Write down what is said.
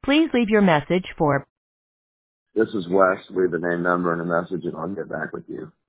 Please leave your message for This is Wes. Leave the name, number, and a message, and I'll get back with you.